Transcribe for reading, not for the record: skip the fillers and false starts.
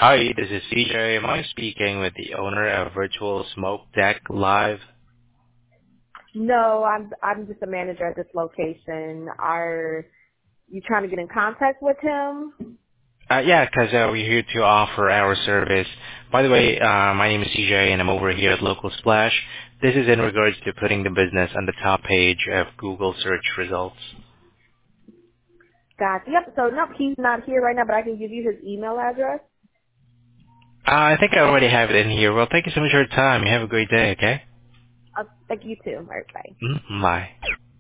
Hi, this is CJ. Am I speaking with the owner of Virtual Smoke Deck Live? No, I'm just a manager at this location. Are you trying to get in contact with him? Yeah, 'cause we're here to offer our service. By the way, my name is CJ, and I'm over here at Local Splash. This is in regards to putting the business on the top page of Google search results. Gotcha. Yep. So no, he's not here right now, but I can give you his email address. I think I already have it in here. Well, thank you so much for your time. You have a great day, okay? Thank you too. All right, bye. Bye.